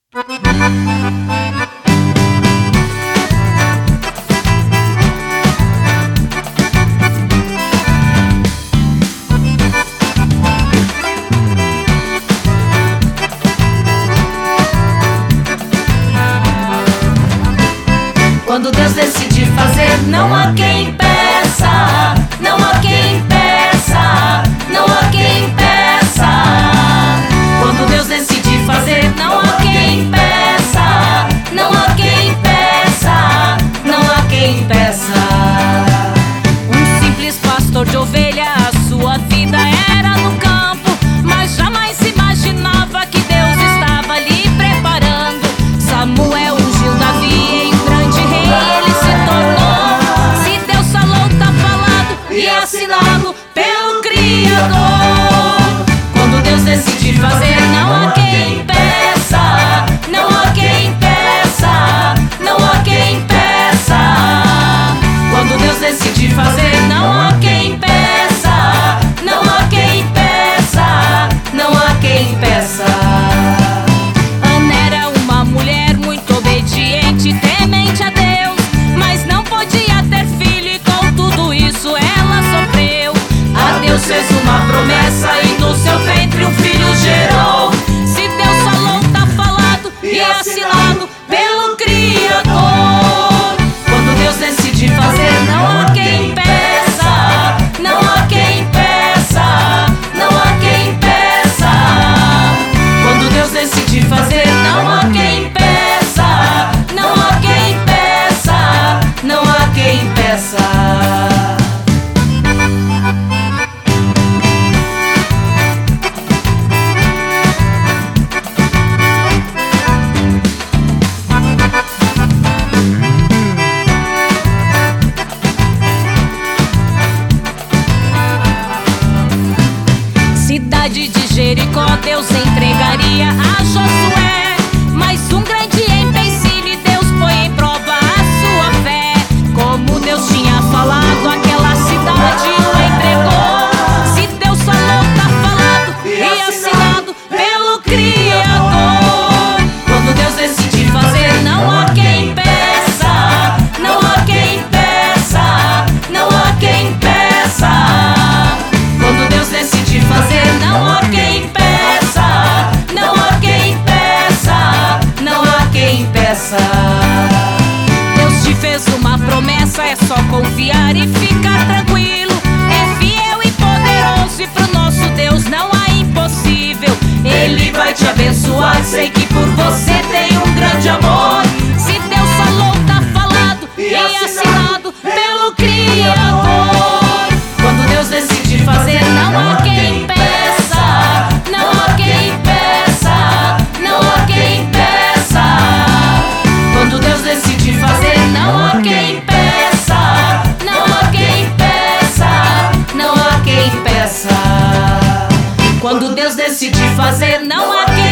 Quando Deus decide fazer, não há quem impeça, não há quem impeça, não há quem impeça. Quando Deus decide fazer, não há quem impeça, não há quem impeça, não há quem impeça. Um simples pastor de ovelha, a sua vida era no campo, mas jamais imaginava que Deus estava ali preparando. Samuel ungiu Davi em grande rei, ele se tornou. Se Deus falou, tá falado e é assinado pelo Criador. Quando Deus decide fazer, não há quem impeça, não há quem impeça, não há quem impeça. Quando Deus decide fazer, não há quem impeça, não há quem impeça, não há quem impeça. Ana era uma mulher muito obediente, temente a Deus, mas não podia ter filho e com tudo isso ela sofreu. A Deus fez uma promessa e no seu ventre um filho gerou. Se Deus falou, tá falado e é assinado pelo Criador. Quando Deus decide fazer, não há quem impeça, não há quem impeça, não há quem impeça. Quando Deus decide fazer, não há quem impeça, não há quem impeça, não há quem impeça. Cidade de Jericó Deus entregaria a Josué, mas um grande empecilho e Deus põe em prova a sua fé. Como Deus tinha falado, aquela cidade o entregou. Se Deus falou, tá falado e assinado pelo Criador. Quando Deus decide fazer, não há quem impeça, não há quem impeça, não há quem impeça. Quando Deus decide fazer, não há quem impeça, não há quem impeça, não há quem impeça. Deus te fez uma promessa, é só confiar e ficar tranquilo. É fiel e poderoso e pro nosso Deus não há impossível. Ele vai te abençoar, sei que por você tem um grande amor. Se Deus falou, tá falado e é assinado pelo Criador. Quando Deus decide fazer, não há quem impeça, não há quem impeça, não há quem impeça. Quando Deus decide fazer, não há quem impeça, não há quem impeça, não há quem impeça. Quando Deus decide fazer, não há quem